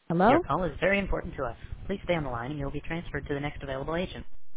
Your Hello? call is very important to us. Please stay on the line and you will be transferred to the next available agent.